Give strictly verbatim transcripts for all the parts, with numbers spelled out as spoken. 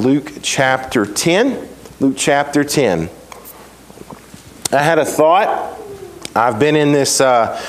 Luke chapter ten. Luke chapter ten. I had a thought. I've been in this, uh,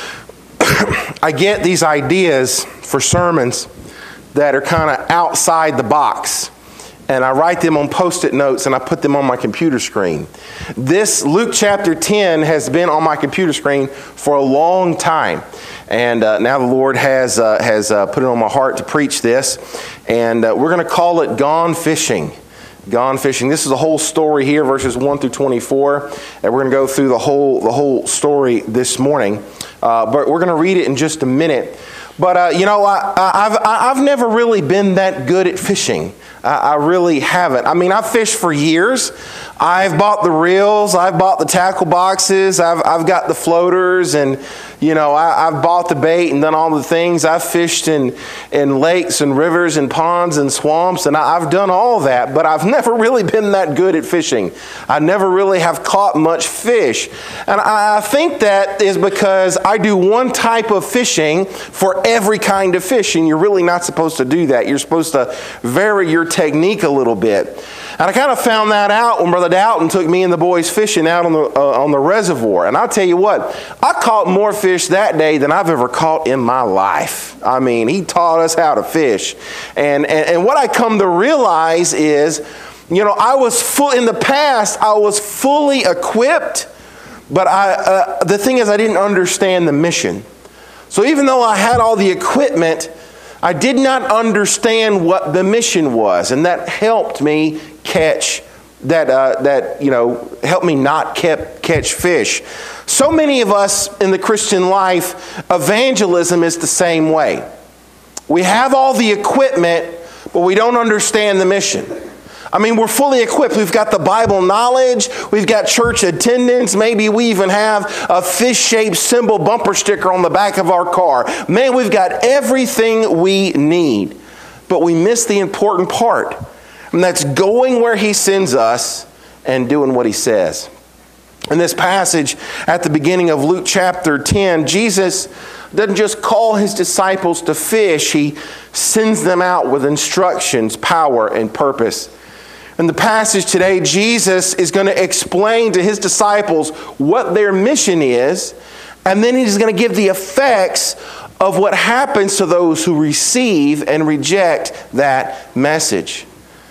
I get these ideas for sermons that are kind of outside the box. And I write them on Post-it notes and I put them on my computer screen. This Luke chapter ten has been on my computer screen for a long time. And uh, now the Lord has uh, has uh, put it on my heart to preach this. And uh, we're going to call it Gone Fishing. Gone Fishing. This is a whole story here, verses one through twenty-four. And we're going to go through the whole, the whole story this morning. Uh, but we're going to read it in just a minute. But, uh, you know, I, I've, I've never really been that good at fishing. I really haven't. I mean, I've fished for years. I've bought the reels. I've bought the tackle boxes. I've I've got the floaters, and you know, I, I've bought the bait and done all the things. I've fished in in lakes and rivers and ponds and swamps, and I, I've done all that. But I've never really been that good at fishing. I never really have caught much fish, and I, I think that is because I do one type of fishing for every kind of fish, and you're really not supposed to do that. You're supposed to vary your technique a little bit. And I kind of found that out when Brother Dalton took me and the boys fishing out on the uh, on the reservoir. And I'll tell you what, I caught more fish that day than I've ever caught in my life. I mean, he taught us how to fish. And and, and what I come to realize is, you know, I was full in the past, I was fully equipped, but I uh, the thing is I didn't understand the mission. So even though I had all the equipment, I did not understand what the mission was, and that helped me catch that. Uh, that you know, helped me not kept, catch fish. So many of us in the Christian life, evangelism is the same way. We have all the equipment, but we don't understand the mission. I mean, we're fully equipped. We've got the Bible knowledge. We've got church attendance. Maybe we even have a fish-shaped symbol bumper sticker on the back of our car. Man, we've got everything we need. But we miss the important part. And that's going where He sends us and doing what He says. In this passage at the beginning of Luke chapter ten, Jesus doesn't just call His disciples to fish. He sends them out with instructions, power, and purpose. In the passage today, Jesus is going to explain to His disciples what their mission is, and then He's going to give the effects of what happens to those who receive and reject that message.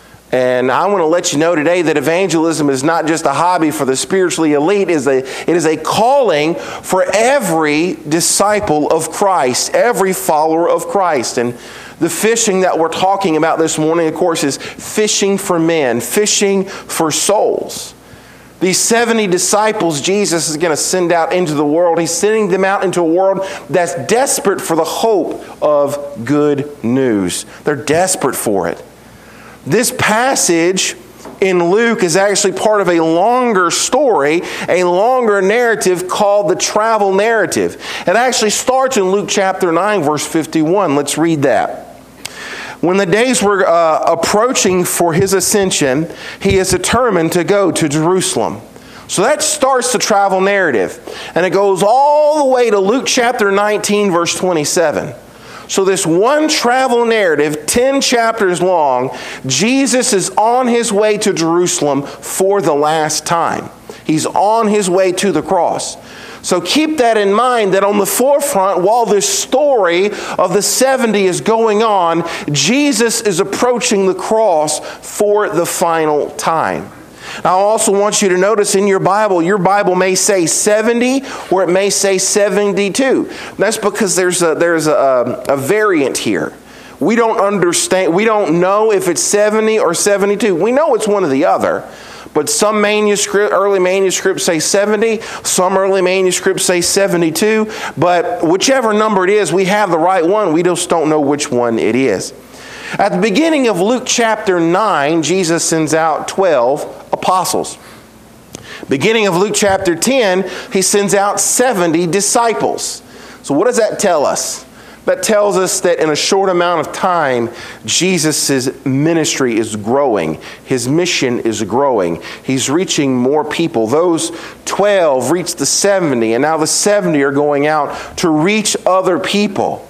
And I want to let you know today that evangelism is not just a hobby for the spiritually elite. It is a, it is a calling for every disciple of Christ, every follower of Christ. And the fishing that we're talking about this morning, of course, is fishing for men, fishing for souls. These seventy disciples Jesus is going to send out into the world. He's sending them out into a world that's desperate for the hope of good news. They're desperate for it. This passage in Luke is actually part of a longer story, a longer narrative called the travel narrative. It actually starts in Luke chapter nine, verse fifty-one. Let's read that. When the days were uh, approaching for His ascension, He is determined to go to Jerusalem. So that starts the travel narrative. And it goes all the way to Luke chapter nineteen, verse twenty-seven. So this one travel narrative, ten chapters long, Jesus is on His way to Jerusalem for the last time. He's on His way to the cross. So keep that in mind, that on the forefront, while this story of the seventy is going on, Jesus is approaching the cross for the final time. Now, I also want you to notice in your Bible, your Bible may say seventy or it may say seventy-two. That's because there's a, there's a, a variant here. We don't understand, we don't know if it's seventy or seventy-two. We know it's one or the other. But some manuscript, early manuscripts say seventy, some early manuscripts say seventy-two. But whichever number it is, we have the right one. We just don't know which one it is. At the beginning of Luke chapter nine, Jesus sends out twelve apostles. Beginning of Luke chapter ten, He sends out seventy disciples. So what does that tell us? That tells us that in a short amount of time, Jesus' ministry is growing. His mission is growing. He's reaching more people. Those twelve reached the seventy, and now the seventy are going out to reach other people.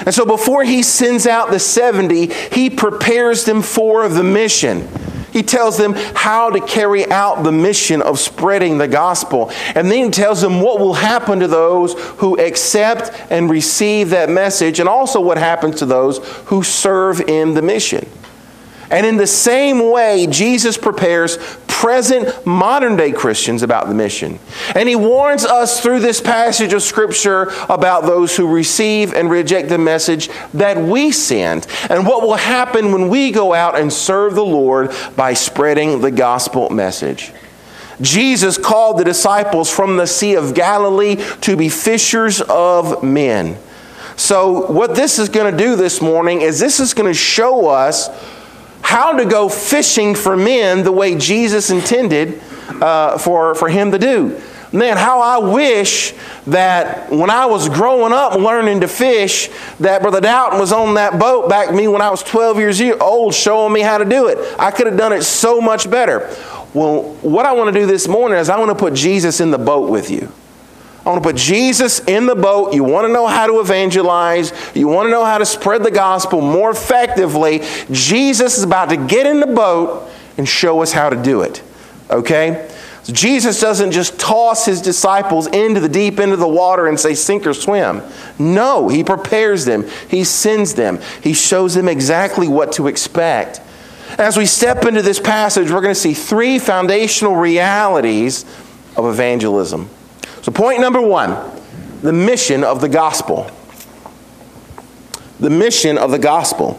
And so before he sends out the seventy, he prepares them for the mission. He tells them how to carry out the mission of spreading the gospel. And then he tells them what will happen to those who accept and receive that message, and also what happens to those who serve in the mission. And in the same way, Jesus prepares present modern-day Christians about the mission. And he warns us through this passage of Scripture about those who receive and reject the message that we send, and what will happen when we go out and serve the Lord by spreading the gospel message. Jesus called the disciples from the Sea of Galilee to be fishers of men. So what this is going to do this morning is this is going to show us how to go fishing for men the way Jesus intended uh, for, for him to do. Man, how I wish that when I was growing up learning to fish, that Brother Doughton was on that boat back to me when I was twelve years old showing me how to do it. I could have done it so much better. Well, what I want to do this morning is I want to put Jesus in the boat with you. I want to put Jesus in the boat. You want to know how to evangelize. You want to know how to spread the gospel more effectively. Jesus is about to get in the boat and show us how to do it. Okay? So Jesus doesn't just toss his disciples into the deep end of the water and say, sink or swim. No, he prepares them. He sends them. He shows them exactly what to expect. As we step into this passage, we're going to see three foundational realities of evangelism. So point number one, the mission of the gospel. The mission of the gospel.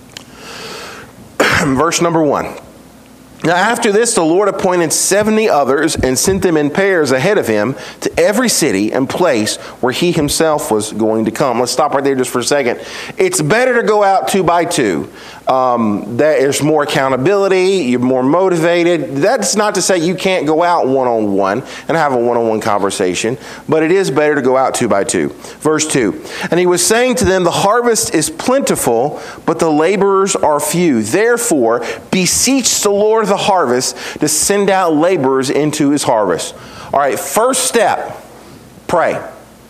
Verse number one. Now after this, the Lord appointed seventy others and sent them in pairs ahead of him to every city and place where he himself was going to come. Let's stop right there just for a second. It's better to go out two by two. Um, there's more accountability. You're more motivated. That's not to say you can't go out one-on-one and have a one-on-one conversation, but it is better to go out two by two. Verse two, and he was saying to them, the harvest is plentiful, but the laborers are few. Therefore, beseech the Lord of the harvest to send out laborers into his harvest. All right, first step, pray.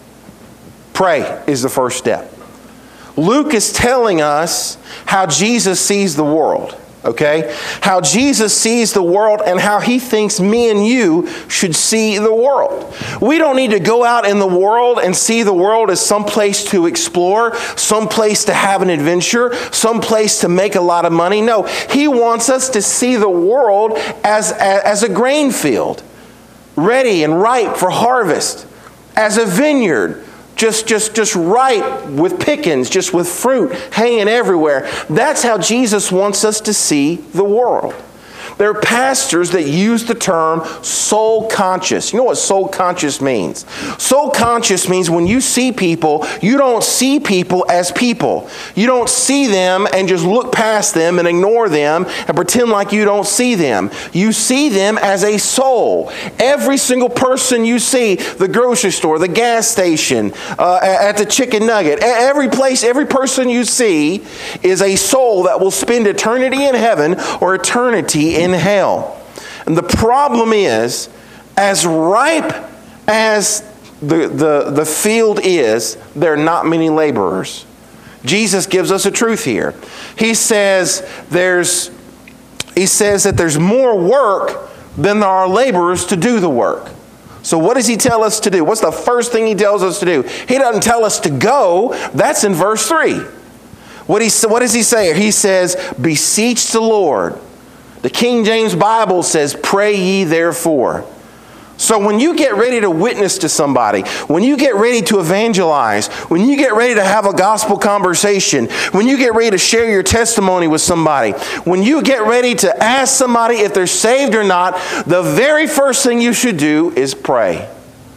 Pray is the first step. Luke is telling us how Jesus sees the world, okay? How Jesus sees the world and how he thinks me and you should see the world. We don't need to go out in the world and see the world as some place to explore, some place to have an adventure, some place to make a lot of money. No, he wants us to see the world as, as a grain field, ready and ripe for harvest, as a vineyard, Just, just, just ripe with pickings, just with fruit hanging everywhere. That's how Jesus wants us to see the world. There are pastors that use the term soul conscious. You know what soul conscious means? Soul conscious means when you see people, you don't see people as people. You don't see them and just look past them and ignore them and pretend like you don't see them. You see them as a soul. Every single person you see, the grocery store, the gas station, uh, at the chicken nugget, every place, every person you see is a soul that will spend eternity in heaven or eternity in in hell. And the problem is, as ripe as the, the, the field is, there are not many laborers. Jesus gives us a truth here. He says there's he says that there's more work than there are laborers to do the work. So what does he tell us to do? What's the first thing he tells us to do? He doesn't tell us to go. That's in verse three. What, he, what does he say? He says, beseech the Lord. The King James Bible says, pray ye therefore. So when you get ready to witness to somebody, when you get ready to evangelize, when you get ready to have a gospel conversation, when you get ready to share your testimony with somebody, when you get ready to ask somebody if they're saved or not, the very first thing you should do is pray.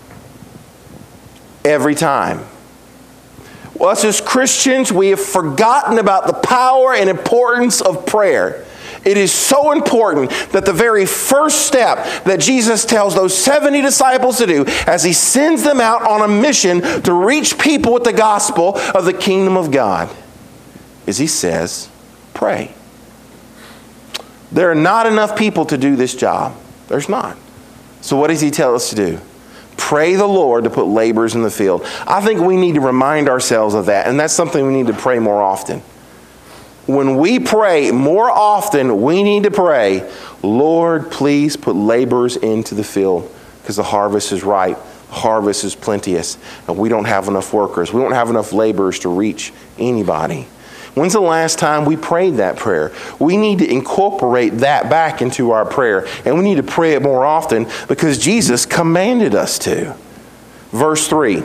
Every time. Well, us as Christians, we have forgotten about the power and importance of prayer. It is so important that the very first step that Jesus tells those seventy disciples to do as he sends them out on a mission to reach people with the gospel of the kingdom of God is he says, pray. There are not enough people to do this job. There's not. So what does he tell us to do? Pray the Lord to put laborers in the field. I think we need to remind ourselves of that, and that's something we need to pray more often. When we pray more often, we need to pray, Lord, please put laborers into the field, because the harvest is ripe, the harvest is plenteous, and we don't have enough workers. We don't have enough laborers to reach anybody. When's the last time we prayed that prayer? We need to incorporate that back into our prayer, and we need to pray it more often because Jesus commanded us to. Verse three,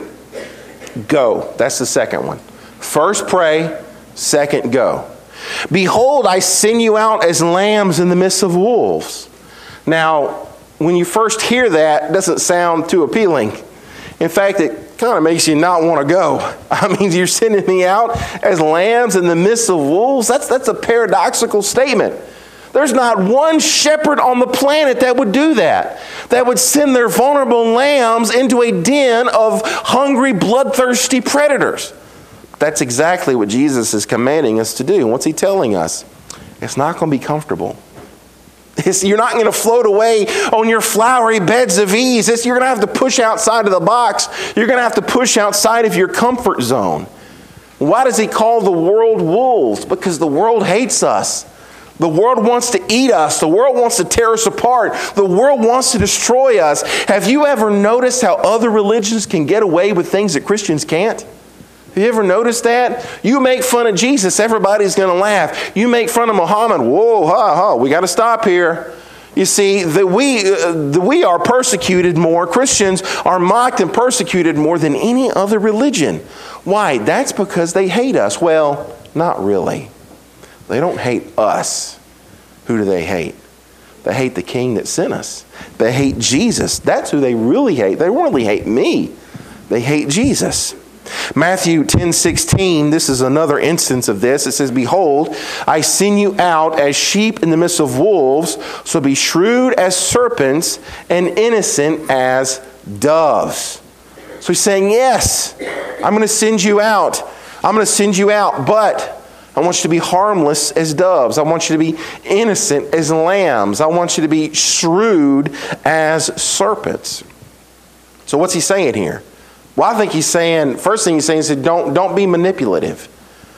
go. That's the second one. First pray, second go. Behold, I send you out as lambs in the midst of wolves. Now, when you first hear that, it doesn't sound too appealing. In fact, it kind of makes you not want to go. I mean, you're sending me out as lambs in the midst of wolves? That's, that's a paradoxical statement. There's not one shepherd on the planet that would do that, that would send their vulnerable lambs into a den of hungry, bloodthirsty predators. That's exactly what Jesus is commanding us to do. What's he telling us? It's not going to be comfortable. It's, you're not going to float away on your flowery beds of ease. It's, you're going to have to push outside of the box. You're going to have to push outside of your comfort zone. Why does he call the world wolves? Because the world hates us. The world wants to eat us. The world wants to tear us apart. The world wants to destroy us. Have you ever noticed how other religions can get away with things that Christians can't? Have you ever noticed that? You make fun of Jesus, everybody's going to laugh. You make fun of Muhammad, whoa, ha, ha, we got to stop here. You see, that we, uh, the, we are persecuted more. Christians are mocked and persecuted more than any other religion. Why? That's because they hate us. Well, not really. They don't hate us. Who do they hate? They hate the King that sent us. They hate Jesus. That's who they really hate. They really hate me. They hate Jesus. Matthew ten sixteen, this is another instance of this. It says, behold, I send you out as sheep in the midst of wolves, so be shrewd as serpents and innocent as doves. So he's saying, yes, I'm going to send you out. I'm going to send you out, but I want you to be harmless as doves. I want you to be innocent as lambs. I want you to be shrewd as serpents. So what's he saying here? Well, I think he's saying, first thing he's saying is don't, don't be manipulative.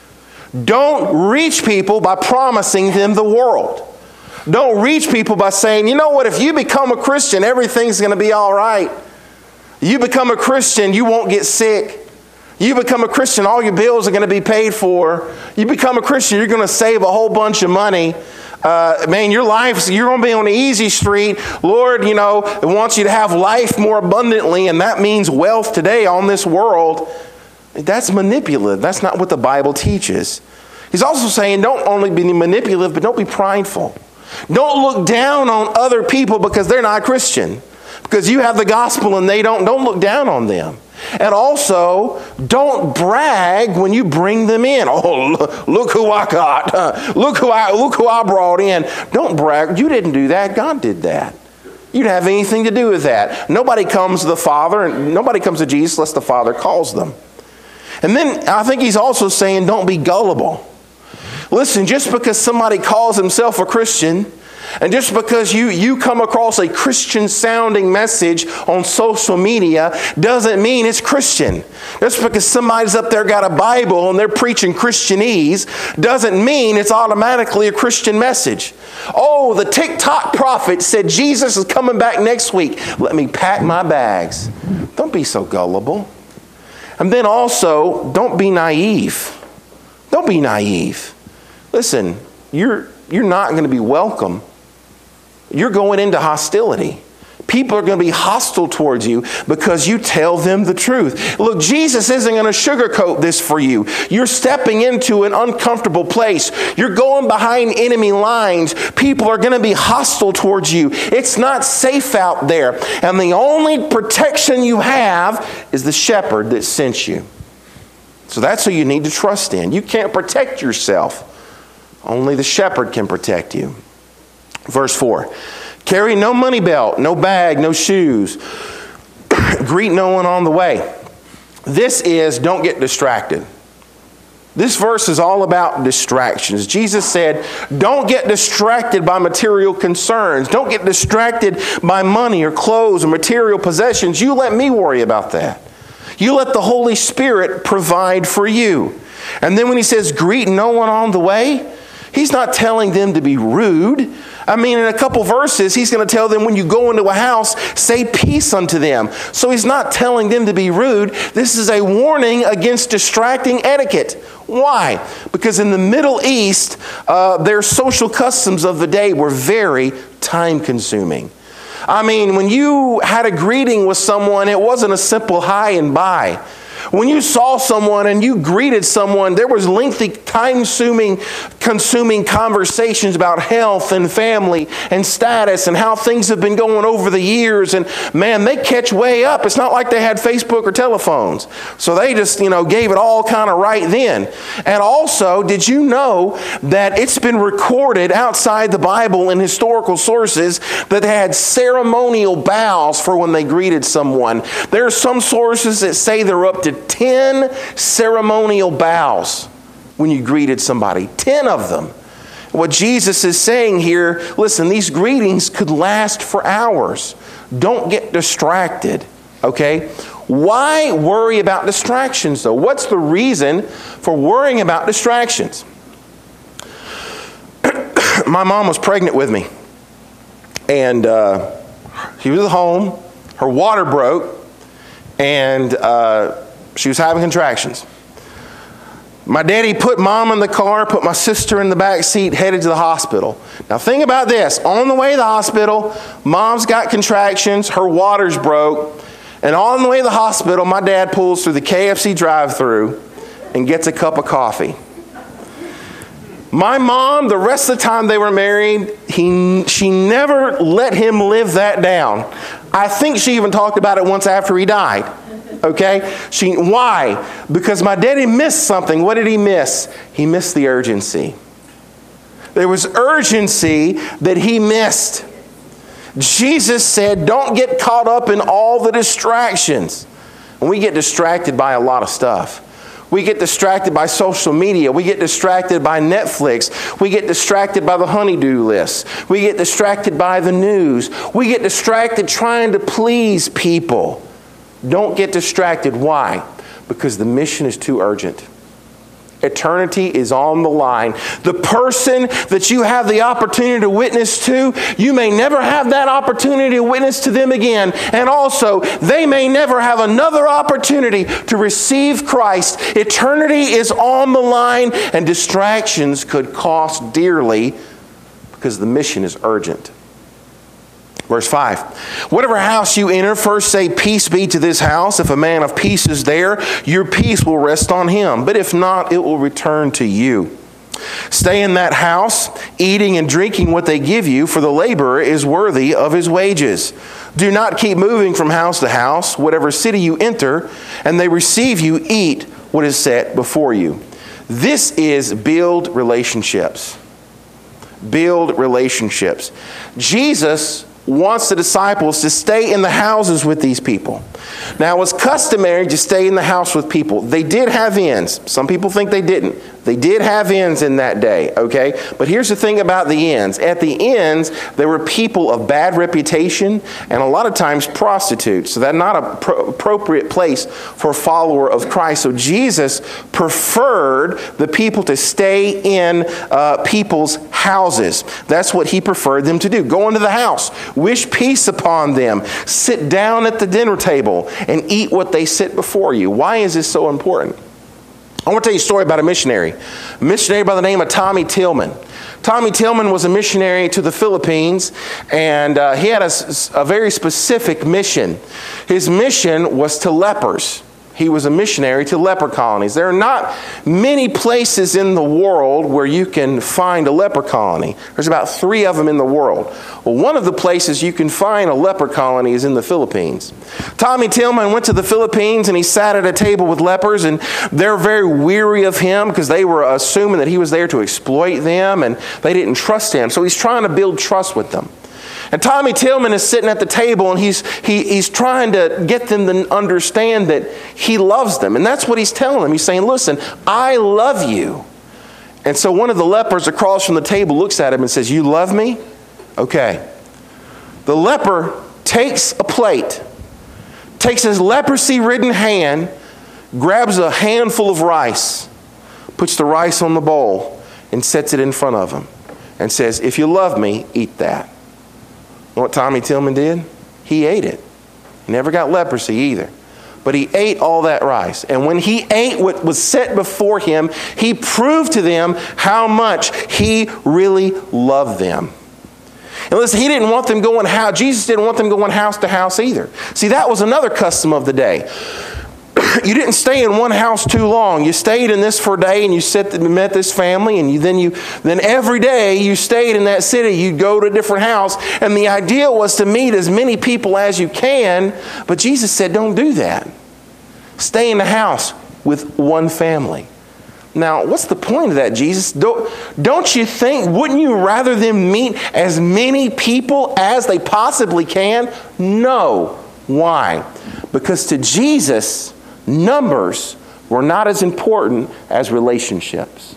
Don't reach people by promising them the world. Don't reach people by saying, you know what, if you become a Christian, everything's going to be all right. You become a Christian, you won't get sick. You become a Christian, all your bills are going to be paid for. You become a Christian, you're going to save a whole bunch of money. Uh, man, your life, you're going to be on the easy street. Lord, you know, wants you to have life more abundantly, and that means wealth today on this world. That's manipulative. That's not what the Bible teaches. He's also saying don't only be manipulative, but don't be prideful. Don't look down on other people because they're not Christian. Because you have the gospel and they don't. Don't look down on them. And also, don't brag when you bring them in. Oh, look, look who I got. Uh, look who I look who I brought in. Don't brag. You didn't do that. God did that. You didn't have anything to do with that. Nobody comes to the Father, and nobody comes to Jesus unless the Father calls them. And then I think he's also saying don't be gullible. Listen, just because somebody calls himself a Christian, and just because you, you come across a Christian-sounding message on social media doesn't mean it's Christian. Just because somebody's up there got a Bible and they're preaching Christianese doesn't mean it's automatically a Christian message. Oh, the TikTok prophet said Jesus is coming back next week. Let me pack my bags. Don't be so gullible. And then also, don't be naive. Don't be naive. Listen, you're, you're not going to be welcome. You're going into hostility. People are going to be hostile towards you because you tell them the truth. Look, Jesus isn't going to sugarcoat this for you. You're stepping into an uncomfortable place. You're going behind enemy lines. People are going to be hostile towards you. It's not safe out there. And the only protection you have is the shepherd that sent you. So that's who you need to trust in. You can't protect yourself. Only the shepherd can protect you. Verse four, carry no money belt, no bag, no shoes. Greet no one on the way. This is, don't get distracted. This verse is all about distractions. Jesus said, don't get distracted by material concerns. Don't get distracted by money or clothes or material possessions. You let me worry about that. You let the Holy Spirit provide for you. And then when he says, greet no one on the way, he's not telling them to be rude. I mean, in a couple verses, he's going to tell them when you go into a house, say peace unto them. So he's not telling them to be rude. This is a warning against distracting etiquette. Why? Because in the Middle East, uh, their social customs of the day were very time-consuming. I mean, when you had a greeting with someone, it wasn't a simple hi and bye. When you saw someone and you greeted someone, there was lengthy, time-consuming consuming conversations about health and family and status and how things have been going over the years. And man, they catch way up. It's not like they had Facebook or telephones. So they just, you know, gave it all kind of right then. And also, did you know that it's been recorded outside the Bible in historical sources that they had ceremonial bows for when they greeted someone? There are some sources that say they're up to ten ceremonial bows when you greeted somebody. ten of them. What Jesus is saying here, listen, these greetings could last for hours. Don't get distracted, okay? Why worry about distractions, though? What's the reason for worrying about distractions? My mom was pregnant with me, and uh, she was at home. Her water broke, and uh, she was having contractions. My daddy put mom in the car, put my sister in the back seat, headed to the hospital. Now think about this. On the way to the hospital, mom's got contractions, her water's broke, and on the way to the hospital, my dad pulls through the K F C drive-thru and gets a cup of coffee. My mom, the rest of the time they were married, he, she never let him live that down. I think she even talked about it once after he died. Okay? She, why? Because my daddy missed something. What did he miss? He missed the urgency. There was urgency that he missed. Jesus said, don't get caught up in all the distractions. And we get distracted by a lot of stuff. We get distracted by social media. We get distracted by Netflix. We get distracted by the honey-do list. We get distracted by the news. We get distracted trying to please people. Don't get distracted. Why? Because the mission is too urgent. Eternity is on the line. The person that you have the opportunity to witness to, you may never have that opportunity to witness to them again. And also, they may never have another opportunity to receive Christ. Eternity is on the line, and distractions could cost dearly because the mission is urgent. Verse five, whatever house you enter, first say, peace be to this house. If a man of peace is there, your peace will rest on him. But if not, it will return to you. Stay in that house, eating and drinking what they give you, for the laborer is worthy of his wages. Do not keep moving from house to house. Whatever city you enter, and they receive you, eat what is set before you. This is build relationships. Build relationships. Jesus wants the disciples to stay in the houses with these people. Now, it was customary to stay in the house with people. They did have inns. Some people think they didn't. They did have inns in that day, okay? But here's the thing about the inns. At the inns, there were people of bad reputation and a lot of times prostitutes. So that's not an pro- appropriate place for a follower of Christ. So Jesus preferred the people to stay in uh, people's houses. That's what he preferred them to do. Go into the house, wish peace upon them, sit down at the dinner table, and eat what they sit before you. Why is this so important? I want to tell you a story about a missionary. A missionary by the name of Tommy Tillman. Tommy Tillman was a missionary to the Philippines, and uh, he had a, a very specific mission. His mission was to lepers. He was a missionary to leper colonies. There are not many places in the world where you can find a leper colony. There's about three of them in the world. Well, one of the places you can find a leper colony is in the Philippines. Tommy Tillman went to the Philippines and he sat at a table with lepers, and they're very weary of him because they were assuming that he was there to exploit them and they didn't trust him. So he's trying to build trust with them. And Tommy Tillman is sitting at the table, and he's, he, he's trying to get them to understand that he loves them. And that's what he's telling them. He's saying, listen, I love you. And so one of the lepers across from the table looks at him and says, you love me? Okay. The leper takes a plate, takes his leprosy-ridden hand, grabs a handful of rice, puts the rice on the bowl, and sets it in front of him and says, if you love me, eat that. You know what Tommy Tillman did? He ate it. He never got leprosy either. But he ate all that rice. And when he ate what was set before him, he proved to them how much he really loved them. And listen, he didn't want them going house. Jesus didn't want them going house to house either. See, that was another custom of the day. You didn't stay in one house too long. You stayed in this for a day, and you sit, met this family, and you, then you then every day you stayed in that city. You'd go to a different house, and the idea was to meet as many people as you can. But Jesus said, don't do that. Stay in the house with one family. Now, what's the point of that, Jesus? Don't, don't you think, wouldn't you rather them meet as many people as they possibly can? No. Why? Because to Jesus, numbers were not as important as relationships.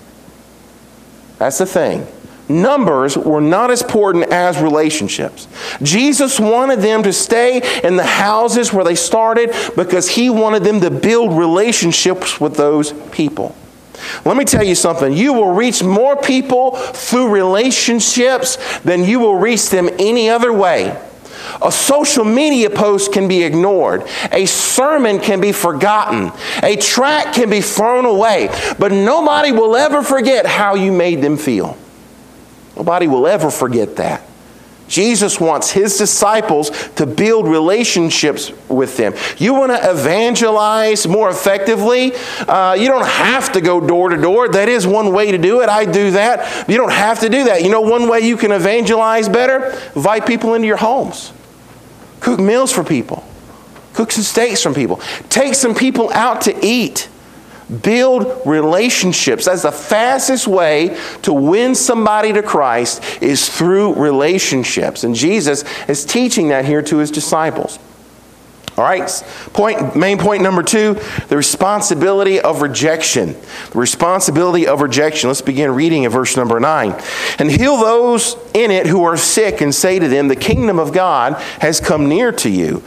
That's the thing. Numbers were not as important as relationships. Jesus wanted them to stay in the houses where they started because he wanted them to build relationships with those people. Let me tell you something. You will reach more people through relationships than you will reach them any other way. A social media post can be ignored. A sermon can be forgotten. A tract can be thrown away. But nobody will ever forget how you made them feel. Nobody will ever forget that. Jesus wants his disciples to build relationships with them. You want to evangelize more effectively? Uh, you don't have to go door to door. That is one way to do it. I do that. You don't have to do that. You know one way you can evangelize better? Invite people into your homes. Cook meals for people. Cook some steaks from people. Take some people out to eat. Build relationships. That's the fastest way to win somebody to Christ is through relationships. And Jesus is teaching that here to his disciples. All right, point, main point number two, the responsibility of rejection. The responsibility of rejection. Let's begin reading at verse number nine. And heal those in it who are sick and say to them, the kingdom of God has come near to you.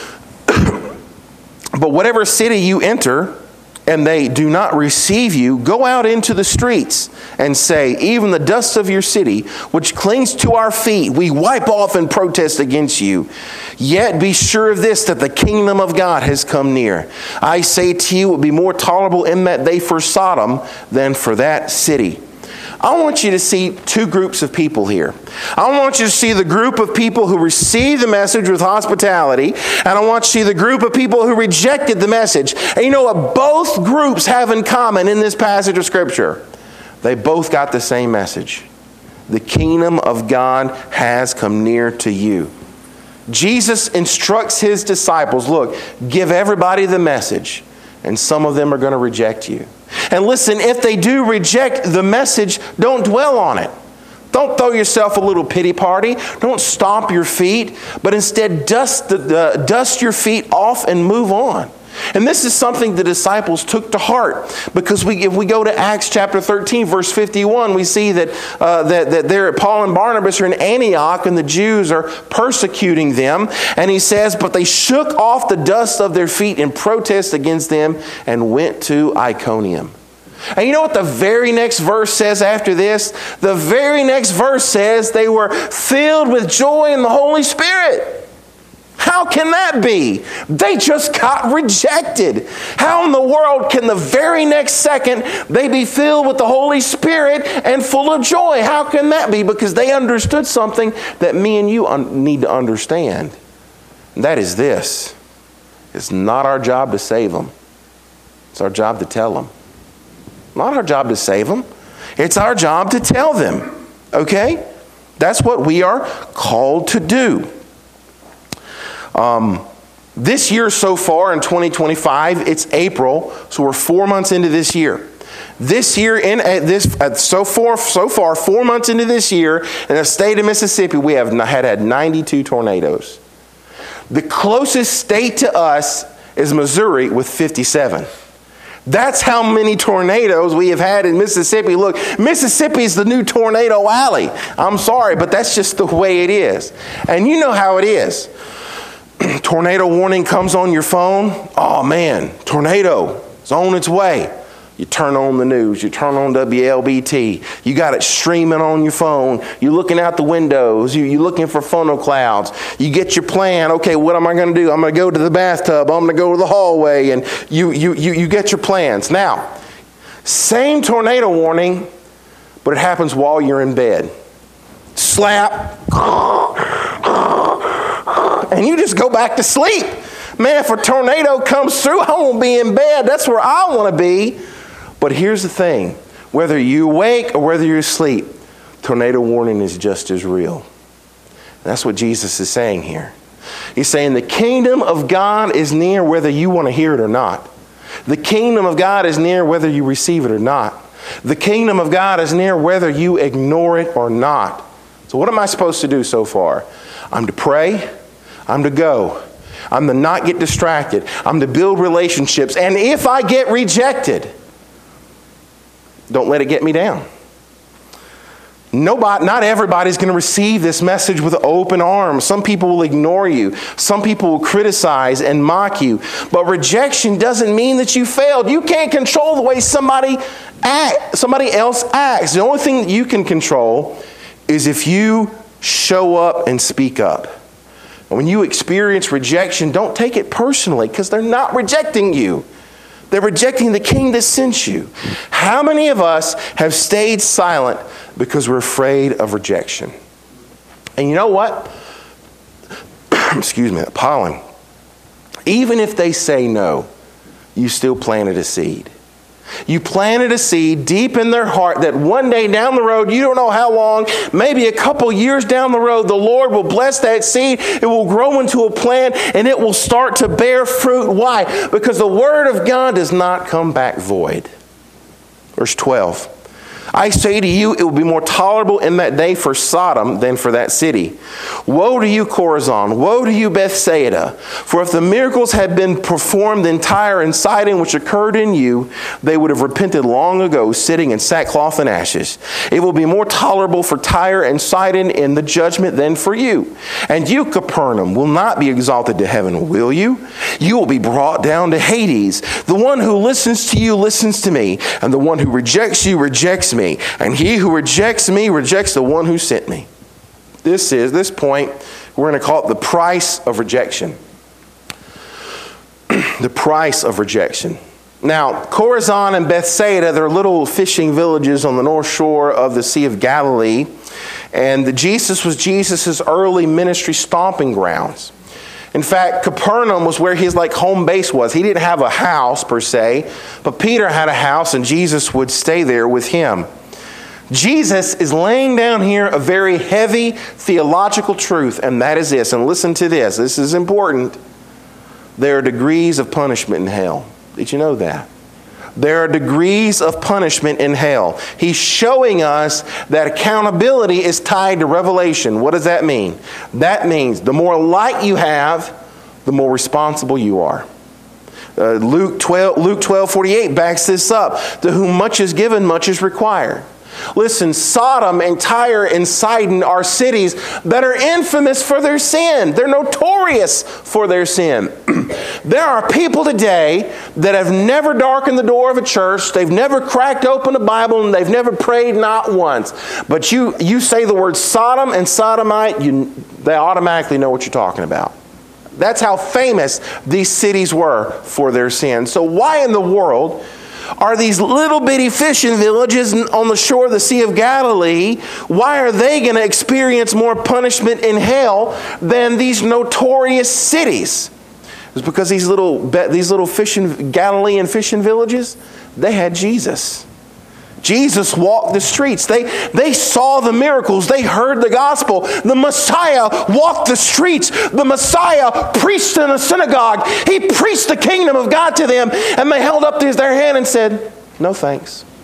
But whatever city you enter, and they do not receive you, go out into the streets and say, even the dust of your city, which clings to our feet, we wipe off and protest against you. Yet be sure of this, that the kingdom of God has come near. I say to you, it would be more tolerable in that day for Sodom than for that city. I want you to see two groups of people here. I want you to see the group of people who received the message with hospitality, and I want you to see the group of people who rejected the message. And you know what both groups have in common in this passage of Scripture? They both got the same message. The kingdom of God has come near to you. Jesus instructs his disciples, look, give everybody the message, and some of them are going to reject you. And listen, if they do reject the message, don't dwell on it. Don't throw yourself a little pity party. Don't stomp your feet, but instead dust, the, the, dust your feet off and move on. And this is something the disciples took to heart, because we, if we go to Acts chapter thirteen, verse fifty-one, we see that uh, that that there Paul and Barnabas are in Antioch, and the Jews are persecuting them. And he says, "But they shook off the dust of their feet in protest against them, and went to Iconium." And you know what the very next verse says after this? The very next verse says they were filled with joy in the Holy Spirit. How can that be? They just got rejected. How in the world can the very next second they be filled with the Holy Spirit and full of joy? How can that be? Because they understood something that me and you un- need to understand. And that is this. It's not our job to save them. It's our job to tell them. Not our job to save them. It's our job to tell them. Okay? That's what we are called to do. Um, this year so far in twenty twenty-five, it's April, so we're four months into this year. This year, in uh, this uh, so far, so far, four months into this year, in the state of Mississippi, we have had had ninety-two tornadoes. The closest state to us is Missouri with fifty-seven. That's how many tornadoes we have had in Mississippi. Look, Mississippi is the new tornado alley. I'm sorry, but that's just the way it is. And you know how it is. Tornado warning comes on your phone. Oh man, tornado is on its way. You turn on the news, you turn on W L B T, you got it streaming on your phone, you're looking out the windows, you, you're looking for funnel clouds, you get your plan, okay, what am I going to do? I'm going to go to the bathtub, I'm going to go to the hallway, and you, you, you, you get your plans. Now, same tornado warning, but it happens while you're in bed. Slap, and you just go back to sleep. Man, if a tornado comes through, I won't be in bed. That's where I want to be. But here's the thing. Whether you wake or whether you're asleep, tornado warning is just as real. That's what Jesus is saying here. He's saying the kingdom of God is near whether you want to hear it or not. The kingdom of God is near whether you receive it or not. The kingdom of God is near whether you ignore it or not. So what am I supposed to do so far? I'm to pray. I'm to go. I'm to not get distracted. I'm to build relationships. And if I get rejected, don't let it get me down. Nobody, not everybody's going to receive this message with open arms. Some people will ignore you. Some people will criticize and mock you. But rejection doesn't mean that you failed. You can't control the way somebody act, somebody else acts. The only thing that you can control is if you show up and speak up. And when you experience rejection, don't take it personally, because they're not rejecting you. They're rejecting the King that sent you. How many of us have stayed silent because we're afraid of rejection? And you know what? Excuse me, that pollen. Even if they say no, you still planted a seed. You planted a seed deep in their heart that one day down the road, you don't know how long, maybe a couple years down the road, the Lord will bless that seed. It will grow into a plant and it will start to bear fruit. Why? Because the word of God does not come back void. Verse twelve. I say to you, it will be more tolerable in that day for Sodom than for that city. Woe to you, Chorazin! Woe to you, Bethsaida! For if the miracles had been performed in Tyre and Sidon, which occurred in you, they would have repented long ago, sitting in sackcloth and ashes. It will be more tolerable for Tyre and Sidon in the judgment than for you. And you, Capernaum, will not be exalted to heaven, will you? You will be brought down to Hades. The one who listens to you listens to me, and the one who rejects you rejects me. And he who rejects me rejects the one who sent me. This is, this point, we're going to call it the price of rejection. The price of rejection. Now, Chorazin and Bethsaida, they're little fishing villages on the north shore of the Sea of Galilee. And Jesus was Jesus' early ministry stomping grounds. In fact, Capernaum was where his like home base was. He didn't have a house per se, but Peter had a house and Jesus would stay there with him. Jesus is laying down here a very heavy theological truth, and that is this. And listen to this. This is important. There are degrees of punishment in hell. Did you know that? There are degrees of punishment in hell. He's showing us that accountability is tied to revelation. What does that mean? That means the more light you have, the more responsible you are. Uh, Luke twelve, Luke twelve forty-eight backs this up. To whom much is given, much is required. Listen, Sodom and Tyre and Sidon are cities that are infamous for their sin. They're notorious for their sin. There are people today that have never darkened the door of a church. They've never cracked open a Bible, and they've never prayed not once. But you, you say the word Sodom and Sodomite, you, they automatically know what you're talking about. That's how famous these cities were for their sin. So why in the world are these little bitty fishing villages on the shore of the Sea of Galilee, why are they going to experience more punishment in hell than these notorious cities? It's because these little these little fishing Galilean fishing villages, they had Jesus. Jesus walked the streets. They, they saw the miracles. They heard the gospel. The Messiah walked the streets. The Messiah preached in a synagogue. He preached the kingdom of God to them. And they held up their hand and said, no thanks.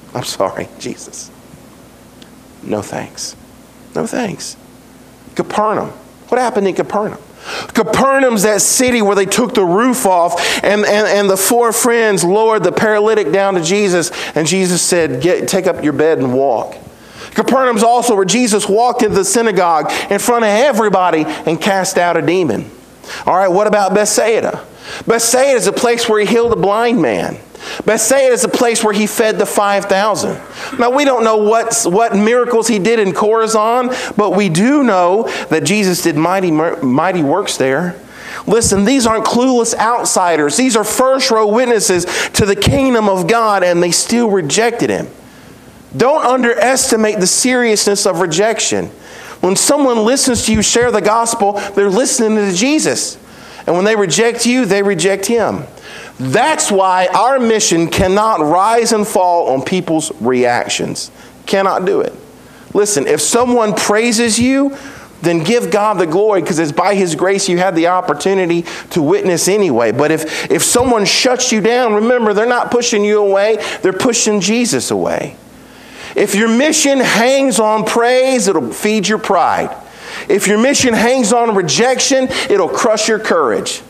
I'm sorry, Jesus. No thanks. No thanks. Capernaum. What happened in Capernaum? Capernaum's that city where they took the roof off and, and, and the four friends lowered the paralytic down to Jesus, and Jesus said, Get, take up your bed and walk. Capernaum's also where Jesus walked into the synagogue in front of everybody and cast out a demon. All right, what about Bethsaida? Bethsaida is a place where he healed a blind man. Bethsaida is a place where he fed the five thousand. Now, we don't know what, what miracles he did in Chorazin, but we do know that Jesus did mighty, mighty works there. Listen, these aren't clueless outsiders. These are first-row witnesses to the kingdom of God, and they still rejected him. Don't underestimate the seriousness of rejection. When someone listens to you share the gospel, they're listening to Jesus. And when they reject you, they reject him. That's why our mission cannot rise and fall on people's reactions. Cannot do it. Listen, if someone praises you, then give God the glory, because it's by his grace you had the opportunity to witness anyway. But if, if someone shuts you down, remember, they're not pushing you away, they're pushing Jesus away. If your mission hangs on praise, it'll feed your pride. If your mission hangs on rejection, it'll crush your courage.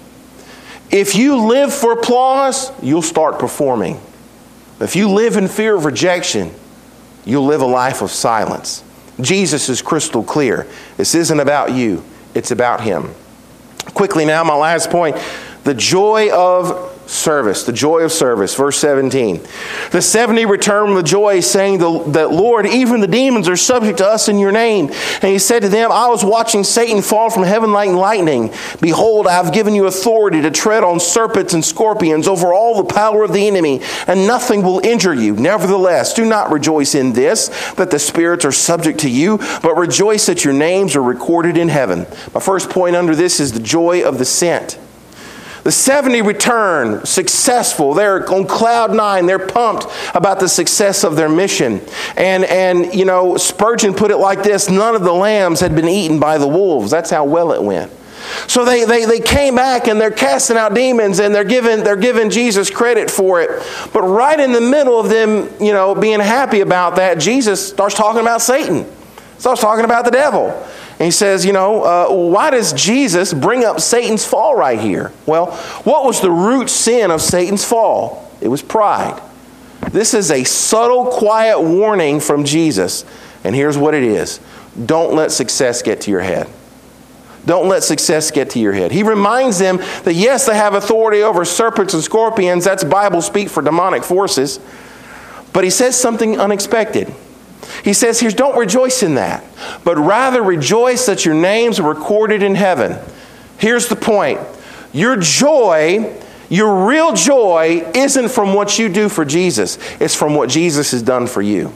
If you live for applause, you'll start performing. If you live in fear of rejection, you'll live a life of silence. Jesus is crystal clear. This isn't about you, it's about him. Quickly now, my last point, the joy of service, the joy of service, verse seventeen. The seventy returned with joy, saying that, Lord, even the demons are subject to us in your name. And he said to them, I was watching Satan fall from heaven like lightning. Behold, I have given you authority to tread on serpents and scorpions over all the power of the enemy, and nothing will injure you. Nevertheless, do not rejoice in this, that the spirits are subject to you, but rejoice that your names are recorded in heaven. My first point under this is the joy of the sent. The seventy return successful. They're on cloud nine. They're pumped about the success of their mission. And, and you know, Spurgeon put it like this: none of the lambs had been eaten by the wolves. That's how well it went. So they, they, they came back and they're casting out demons, and they're giving, they're giving Jesus credit for it. But right in the middle of them, you know, being happy about that, Jesus starts talking about Satan. Starts talking about the devil. And he says, you know, uh, why does Jesus bring up Satan's fall right here? Well, what was the root sin of Satan's fall? It was pride. This is a subtle, quiet warning from Jesus. And here's what it is. Don't let success get to your head. Don't let success get to your head. He reminds them that, yes, they have authority over serpents and scorpions. That's Bible speak for demonic forces. But he says something unexpected. He says here, don't rejoice in that, but rather rejoice that your names are recorded in heaven. Here's the point. Your joy, your real joy, isn't from what you do for Jesus. It's from what Jesus has done for you.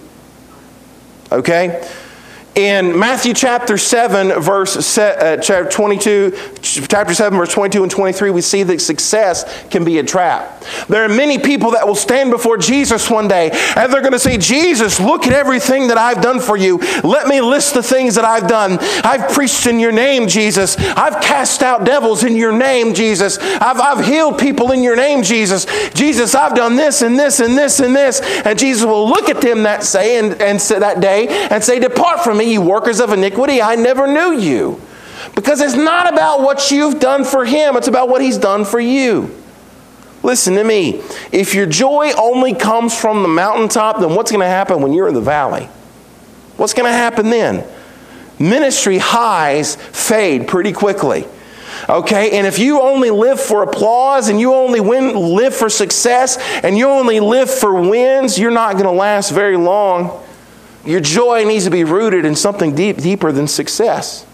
Okay? In Matthew chapter seven, verse uh, chapter twenty-two, chapter seven, verse twenty-two and twenty-three, we see that success can be a trap. There are many people that will stand before Jesus one day, and they're going to say, Jesus, look at everything that I've done for you. Let me list the things that I've done. I've preached in your name, Jesus. I've cast out devils in your name, Jesus. I've, I've healed people in your name, Jesus. Jesus, I've done this and this and this and this. And Jesus will look at them that say and, and say that day and say, depart from me, you workers of iniquity, I never knew you. Because it's not about what you've done for him, it's about what he's done for you. Listen to me. If your joy only comes from the mountaintop, then what's going to happen when you're in the valley? What's going to happen then? Ministry highs fade pretty quickly. Okay, and if you only live for applause, and you only win, live for success, and you only live for wins, you're not going to last very long. Your joy needs to be rooted in something deep, deeper than success.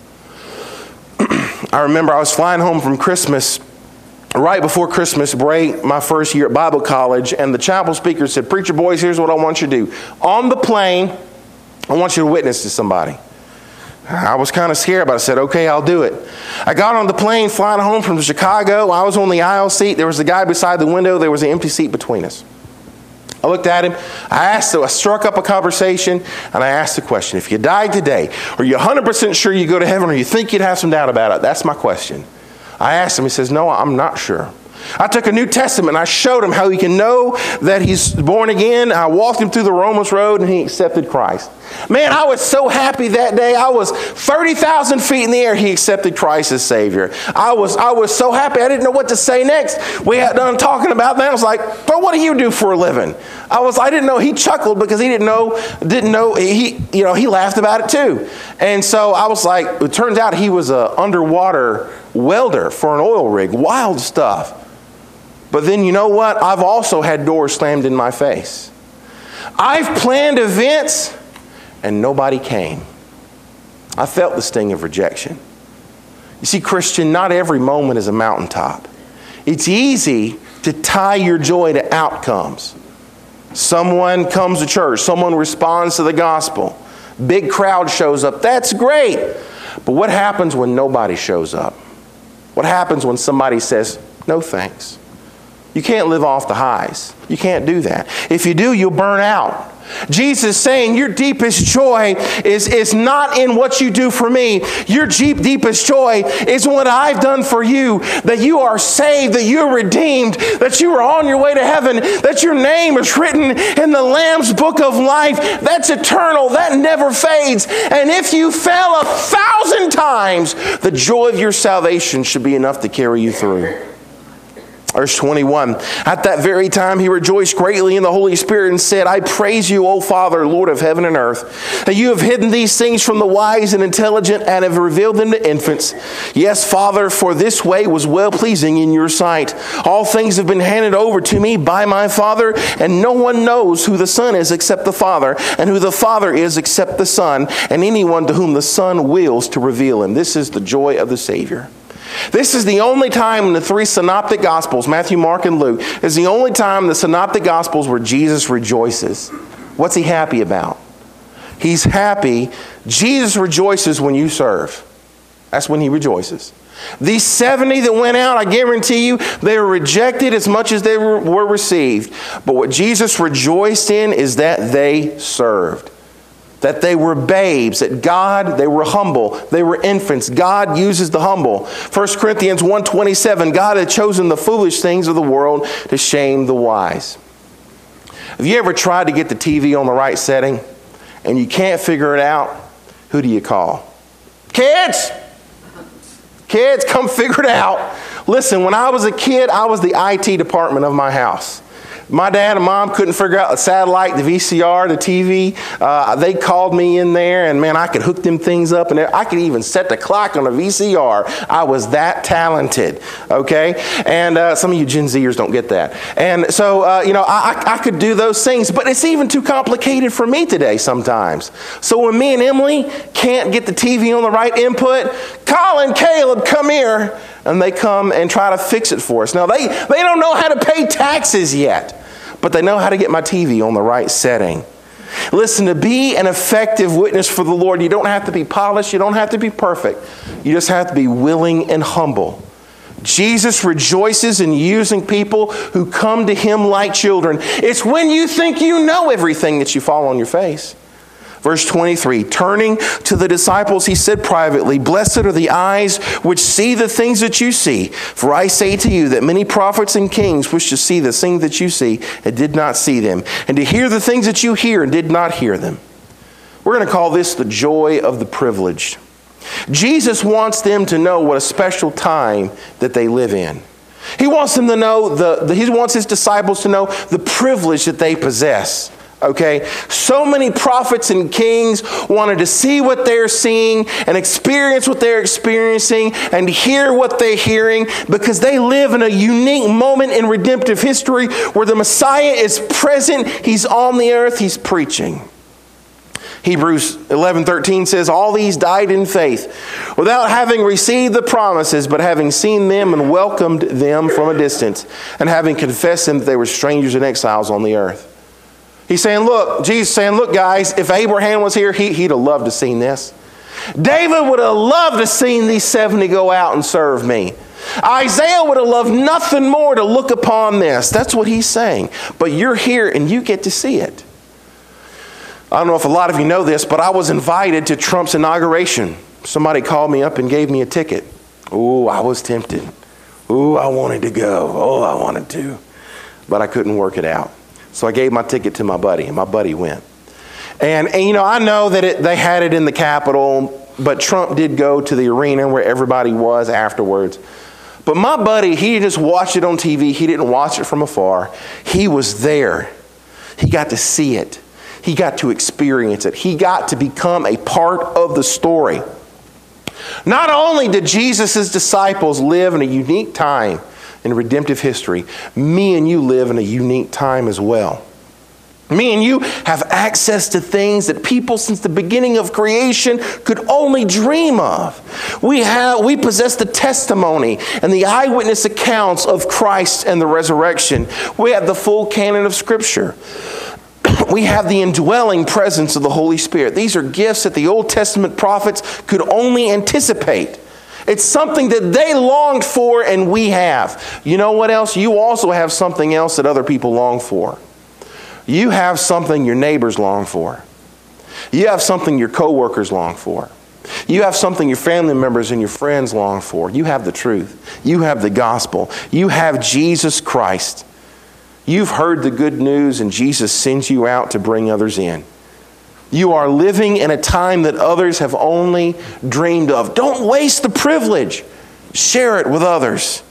I remember I was flying home from Christmas, right before Christmas break, my first year at Bible college, and the chapel speaker said, preacher boys, here's what I want you to do. On the plane, I want you to witness to somebody. I was kind of scared, but I said, okay, I'll do it. I got on the plane flying home from Chicago. I was on the aisle seat. There was a guy beside the window. There was an empty seat between us. I looked at him, I asked, I struck up a conversation, and I asked the question, if you died today, are you one hundred percent sure you go to heaven, or you think you'd have some doubt about it? That's my question. I asked him, he says, no, I'm not sure. I took a New Testament and I showed him how he can know that he's born again. I walked him through the Romans road and he accepted Christ. Man, I was so happy that day. I was thirty thousand feet in the air. He accepted Christ as Savior. I was I was so happy. I didn't know what to say next. We got done talking about that. I was like, "Bro, what do you do for a living?" I was I didn't know. He chuckled because he didn't know didn't know he you know he laughed about it too. And so I was like, it turns out he was a underwater welder for an oil rig. Wild stuff. But then you know what? I've also had doors slammed in my face. I've planned events and nobody came. I felt the sting of rejection. You see, Christian, not every moment is a mountaintop. It's easy to tie your joy to outcomes. Someone comes to church. Someone responds to the gospel. Big crowd shows up. That's great. But what happens when nobody shows up? What happens when somebody says, "No thanks"? You can't live off the highs. You can't do that. If you do, you'll burn out. Jesus is saying your deepest joy is, is not in what you do for me. Your deep, deepest joy is in what I've done for you. That you are saved, that you're redeemed, that you are on your way to heaven, that your name is written in the Lamb's book of life. That's eternal. That never fades. And if you fail a thousand times, the joy of your salvation should be enough to carry you through. Verse twenty-one, at that very time he rejoiced greatly in the Holy Spirit and said, "I praise you, O Father, Lord of heaven and earth, that you have hidden these things from the wise and intelligent and have revealed them to infants. Yes, Father, for this way was well-pleasing in your sight. All things have been handed over to me by my Father, and no one knows who the Son is except the Father, and who the Father is except the Son, and anyone to whom the Son wills to reveal him." This is the joy of the Savior. This is the only time in the three synoptic gospels, Matthew, Mark, and Luke, is the only time in the synoptic gospels where Jesus rejoices. What's he happy about? He's happy. Jesus rejoices when you serve. That's when he rejoices. These seventy that went out, I guarantee you, they were rejected as much as they were, were received. But what Jesus rejoiced in is that they served. That they were babes, that God, they were humble, they were infants. God uses the humble. First Corinthians one twenty-seven, God had chosen the foolish things of the world to shame the wise. Have you ever tried to get the T V on the right setting and you can't figure it out? Who do you call? Kids! Kids, come figure it out. Listen, when I was a kid, I was the I T department of my house. My dad and mom couldn't figure out the satellite, the V C R, the T V. Uh, they called me in there, and man, I could hook them things up, and I could even set the clock on a V C R. I was that talented, okay? And uh, some of you Gen Zers don't get that. And so, uh, you know, I, I could do those things, but it's even too complicated for me today sometimes. So when me and Emily can't get the T V on the right input, Colin, Caleb, come here. And they come and try to fix it for us. Now, they, they don't know how to pay taxes yet, but they know how to get my T V on the right setting. Listen, to be an effective witness for the Lord, you don't have to be polished. You don't have to be perfect. You just have to be willing and humble. Jesus rejoices in using people who come to him like children. It's when you think you know everything that you fall on your face. Verse twenty-three, turning to the disciples, he said privately, "Blessed are the eyes which see the things that you see. For I say to you that many prophets and kings wish to see the things that you see and did not see them, and to hear the things that you hear and did not hear them." We're going to call this the joy of the privileged. Jesus wants them to know what a special time that they live in. He wants them to know, the, the he wants his disciples to know the privilege that they possess. Okay, so many prophets and kings wanted to see what they're seeing and experience what they're experiencing and hear what they're hearing because they live in a unique moment in redemptive history where the Messiah is present, he's on the earth, he's preaching. Hebrews eleven thirteen says, "All these died in faith without having received the promises, but having seen them and welcomed them from a distance and having confessed them that they were strangers and exiles on the earth." He's saying, look, Jesus is saying, look, guys, if Abraham was here, he, he'd have loved to have seen this. David would have loved to have seen these seventy go out and serve me. Isaiah would have loved nothing more to look upon this. That's what he's saying. But you're here and you get to see it. I don't know if a lot of you know this, but I was invited to Trump's inauguration. Somebody called me up and gave me a ticket. Oh, I was tempted. Ooh, I wanted to go. Oh, I wanted to. But I couldn't work it out. So I gave my ticket to my buddy, and my buddy went. And, and you know, I know that it, they had it in the Capitol, but Trump did go to the arena where everybody was afterwards. But my buddy, he didn't just watch it on T V. He didn't watch it from afar. He was there. He got to see it. He got to experience it. He got to become a part of the story. Not only did Jesus' disciples live in a unique time in redemptive history, me and you live in a unique time as well. Me and you have access to things that people since the beginning of creation could only dream of. We have, we possess the testimony and the eyewitness accounts of Christ and the resurrection. We have the full canon of Scripture. We have the indwelling presence of the Holy Spirit. These are gifts that the Old Testament prophets could only anticipate. It's something that they longed for and we have. You know what else? You also have something else that other people long for. You have something your neighbors long for. You have something your coworkers long for. You have something your family members and your friends long for. You have the truth. You have the gospel. You have Jesus Christ. You've heard the good news and Jesus sends you out to bring others in. You are living in a time that others have only dreamed of. Don't waste the privilege. Share it with others.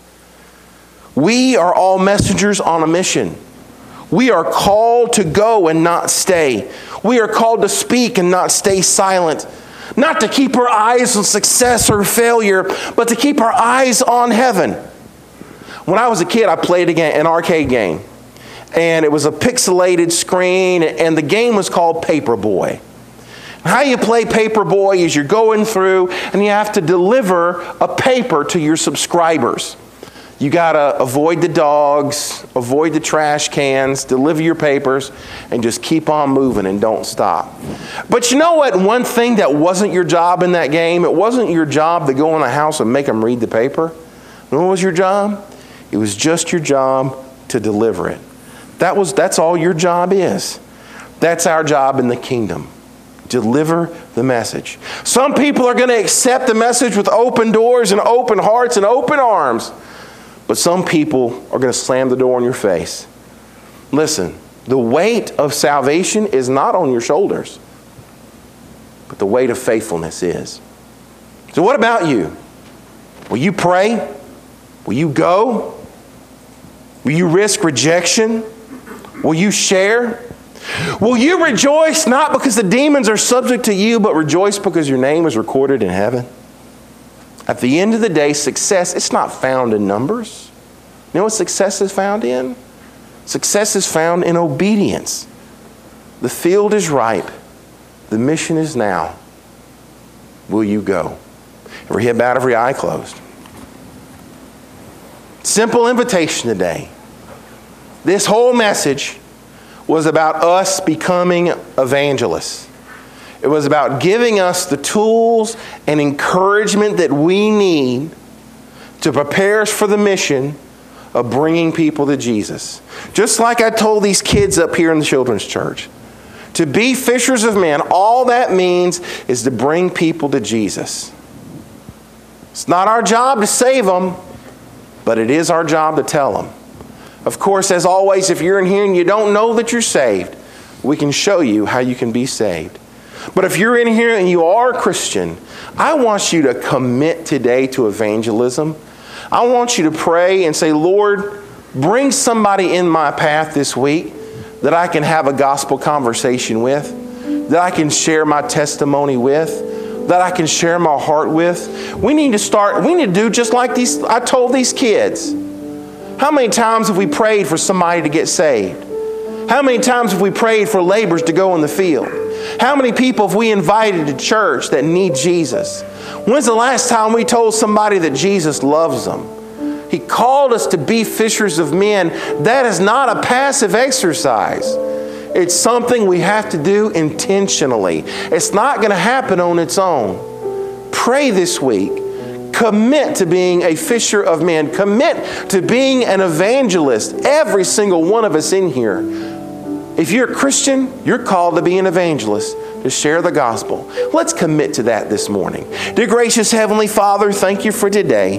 We are all messengers on a mission. We are called to go and not stay. We are called to speak and not stay silent. Not to keep our eyes on success or failure, but to keep our eyes on heaven. When I was a kid, I played an arcade game. And it was a pixelated screen, and the game was called Paperboy. How you play Paperboy is you're going through and you have to deliver a paper to your subscribers. You got to avoid the dogs, avoid the trash cans, deliver your papers, and just keep on moving and don't stop. But you know what? One thing that wasn't your job in that game, it wasn't your job to go in the house and make them read the paper. What was your job? It was just your job to deliver it. That was, that's all your job is. That's our job in the kingdom. Deliver the message. Some people are going to accept the message with open doors and open hearts and open arms. But some people are going to slam the door in your face. Listen, the weight of salvation is not on your shoulders, but the weight of faithfulness is. So what about you? Will you pray? Will you go? Will you risk rejection? Will you share? Will you rejoice not because the demons are subject to you, but rejoice because your name is recorded in heaven? At the end of the day, success, it's not found in numbers. You know what success is found in? Success is found in obedience. The field is ripe. The mission is now. Will you go? Every head bowed, every eye closed. Simple invitation today. This whole message was about us becoming evangelists. It was about giving us the tools and encouragement that we need to prepare us for the mission of bringing people to Jesus. Just like I told these kids up here in the children's church. To be fishers of men, all that means is to bring people to Jesus. It's not our job to save them, but it is our job to tell them. Of course, as always, if you're in here and you don't know that you're saved, we can show you how you can be saved. But if you're in here and you are a Christian, I want you to commit today to evangelism. I want you to pray and say, Lord, bring somebody in my path this week that I can have a gospel conversation with, that I can share my testimony with, that I can share my heart with. We need to start, we need to do just like these. I told these kids. How many times have we prayed for somebody to get saved? How many times have we prayed for laborers to go in the field? How many people have we invited to church that need Jesus? When's the last time we told somebody that Jesus loves them? He called us to be fishers of men. That is not a passive exercise. It's something we have to do intentionally. It's not going to happen on its own. Pray this week. Commit to being a fisher of men. Commit to being an evangelist. Every single one of us in here. If you're a Christian, you're called to be an evangelist, to share the gospel. Let's commit to that this morning. Dear gracious Heavenly Father, thank you for today.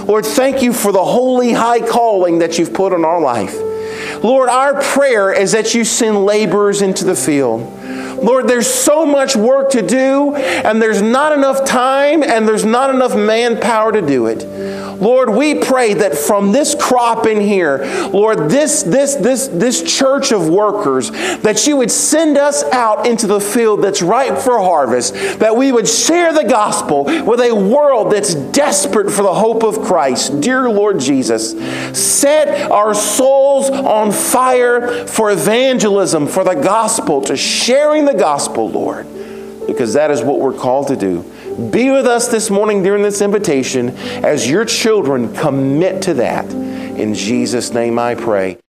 Lord, thank you for the holy high calling that you've put on our life. Lord, our prayer is that you send laborers into the field. Lord, there's so much work to do, and there's not enough time, and there's not enough manpower to do it. Lord, we pray that from this crop in here, Lord, this, this, this, this church of workers, that you would send us out into the field that's ripe for harvest, that we would share the gospel with a world that's desperate for the hope of Christ. Dear Lord Jesus, set our souls on fire for evangelism, for the gospel, to sharing the gospel, Lord, because that is what we're called to do. Be with us this morning during this invitation as your children commit to that. In Jesus' name I pray.